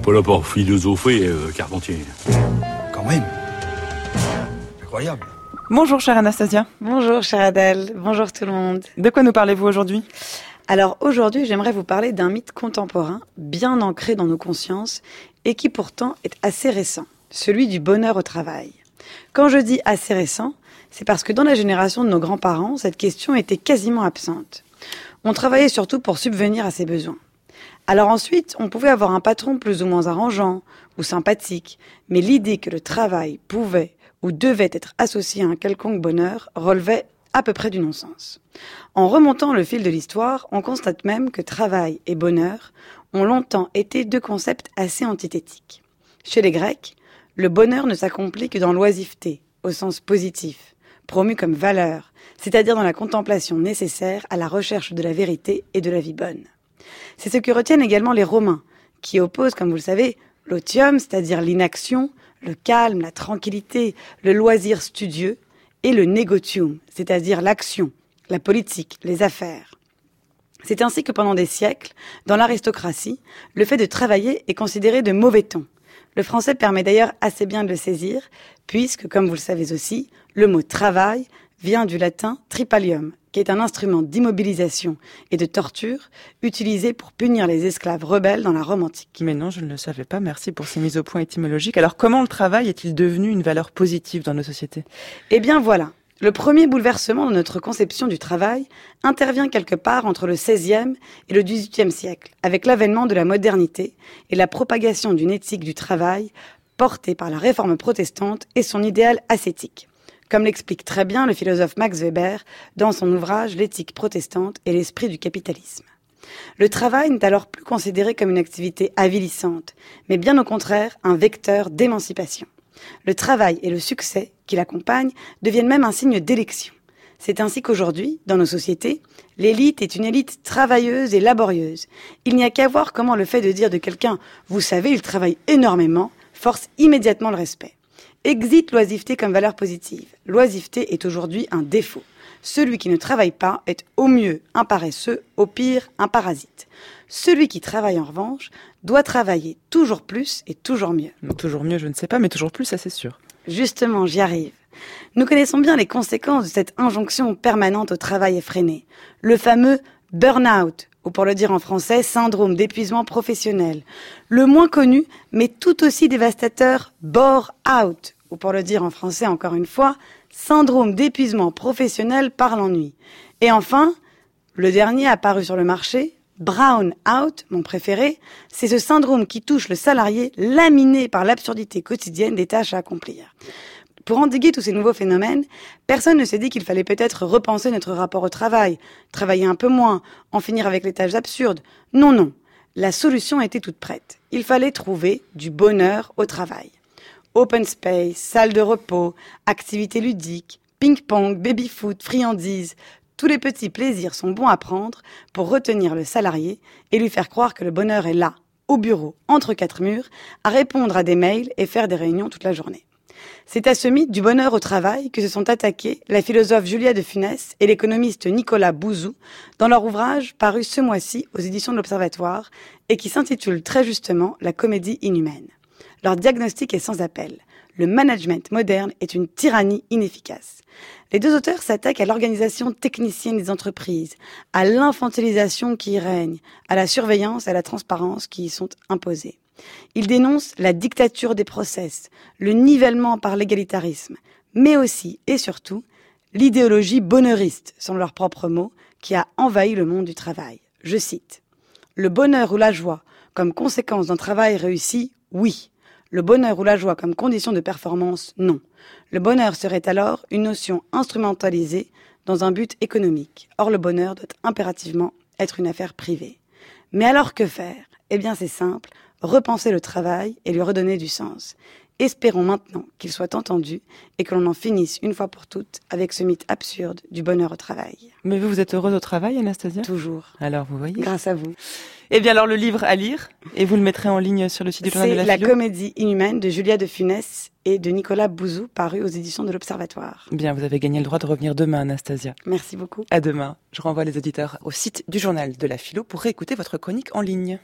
Pas là pour philosopher, Carpentier. Quand même. Incroyable. Bonjour chère Anastasia. Bonjour chère Adèle, bonjour tout le monde. De quoi nous parlez-vous aujourd'hui ? Alors aujourd'hui, j'aimerais vous parler d'un mythe contemporain, bien ancré dans nos consciences et qui pourtant est assez récent, celui du bonheur au travail. Quand je dis assez récent, c'est parce que dans la génération de nos grands-parents, cette question était quasiment absente. On travaillait surtout pour subvenir à ses besoins. Alors ensuite, on pouvait avoir un patron plus ou moins arrangeant ou sympathique, mais l'idée que le travail pouvait ou devait être associé à un quelconque bonheur relevait à peu près du non-sens. En remontant le fil de l'histoire, on constate même que travail et bonheur ont longtemps été deux concepts assez antithétiques. Chez les Grecs, le bonheur ne s'accomplit que dans l'oisiveté, au sens positif, promu comme valeur, c'est-à-dire dans la contemplation nécessaire à la recherche de la vérité et de la vie bonne. C'est ce que retiennent également les Romains, qui opposent, comme vous le savez, l'otium, c'est-à-dire l'inaction, le calme, la tranquillité, le loisir studieux, et le negotium, c'est-à-dire l'action, la politique, les affaires. C'est ainsi que pendant des siècles, dans l'aristocratie, le fait de travailler est considéré de mauvais ton. Le français permet d'ailleurs assez bien de le saisir, puisque, comme vous le savez aussi, le mot « travail » vient du latin « tripalium », qui est un instrument d'immobilisation et de torture utilisé pour punir les esclaves rebelles dans la Rome antique. Mais non, je ne le savais pas, merci pour ces mises au point étymologiques. Alors comment le travail est-il devenu une valeur positive dans nos sociétés ? Eh bien voilà, le premier bouleversement de notre conception du travail intervient quelque part entre le XVIe et le XVIIIe siècle, avec l'avènement de la modernité et la propagation d'une éthique du travail portée par la réforme protestante et son idéal ascétique. Comme l'explique très bien le philosophe Max Weber dans son ouvrage « L'éthique protestante et l'esprit du capitalisme ». Le travail n'est alors plus considéré comme une activité avilissante, mais bien au contraire un vecteur d'émancipation. Le travail et le succès qui l'accompagnent deviennent même un signe d'élection. C'est ainsi qu'aujourd'hui, dans nos sociétés, l'élite est une élite travailleuse et laborieuse. Il n'y a qu'à voir comment le fait de dire de quelqu'un « vous savez, il travaille énormément » force immédiatement le respect. Exit l'oisiveté comme valeur positive. L'oisiveté est aujourd'hui un défaut. Celui qui ne travaille pas est au mieux un paresseux, au pire un parasite. Celui qui travaille en revanche doit travailler toujours plus et toujours mieux. Toujours mieux, je ne sais pas, mais toujours plus, ça c'est sûr. Justement, j'y arrive. Nous connaissons bien les conséquences de cette injonction permanente au travail effréné. Le fameux burn-out, ou pour le dire en français, syndrome d'épuisement professionnel. Le moins connu, mais tout aussi dévastateur, bore-out, ou pour le dire en français encore une fois, syndrome d'épuisement professionnel par l'ennui. Et enfin, le dernier apparu sur le marché, brown-out, mon préféré, c'est ce syndrome qui touche le salarié laminé par l'absurdité quotidienne des tâches à accomplir. Pour endiguer tous ces nouveaux phénomènes, personne ne s'est dit qu'il fallait peut-être repenser notre rapport au travail, travailler un peu moins, en finir avec les tâches absurdes. Non, non. La solution était toute prête. Il fallait trouver du bonheur au travail. Open space, salle de repos, activités ludiques, ping-pong, baby-foot, friandises, tous les petits plaisirs sont bons à prendre pour retenir le salarié et lui faire croire que le bonheur est là, au bureau, entre quatre murs, à répondre à des mails et faire des réunions toute la journée. C'est à ce mythe du bonheur au travail que se sont attaqués la philosophe Julia de Funès et l'économiste Nicolas Bouzou dans leur ouvrage paru ce mois-ci aux éditions de l'Observatoire et qui s'intitule très justement « La comédie inhumaine ». Leur diagnostic est sans appel. Le management moderne est une tyrannie inefficace. Les deux auteurs s'attaquent à l'organisation technicienne des entreprises, à l'infantilisation qui y règne, à la surveillance et à la transparence qui y sont imposées. Ils dénoncent la dictature des process, le nivellement par l'égalitarisme, mais aussi et surtout l'idéologie bonheuriste, selon leurs propres mots, qui a envahi le monde du travail. Je cite : « Le bonheur ou la joie comme conséquence d'un travail réussi, oui. Le bonheur ou la joie comme condition de performance, non. Le bonheur serait alors une notion instrumentalisée dans un but économique. Or, le bonheur doit impérativement être une affaire privée. Mais alors que faire ? Eh bien, c'est simple, repenser le travail et lui redonner du sens. Espérons maintenant qu'il soit entendu et que l'on en finisse une fois pour toutes avec ce mythe absurde du bonheur au travail. » Mais vous êtes heureuse au travail, Anastasia ? Toujours. Alors, vous voyez. Grâce à vous. Eh bien, alors, le livre à lire, et vous le mettrez en ligne sur le site du Journal de la C'est Philo. La comédie inhumaine de Julia de Funès et de Nicolas Bouzou, paru aux éditions de l'Observatoire. Bien, vous avez gagné le droit de revenir demain, Anastasia. Merci beaucoup. À demain. Je renvoie les auditeurs au site du Journal de la Philo pour réécouter votre chronique en ligne.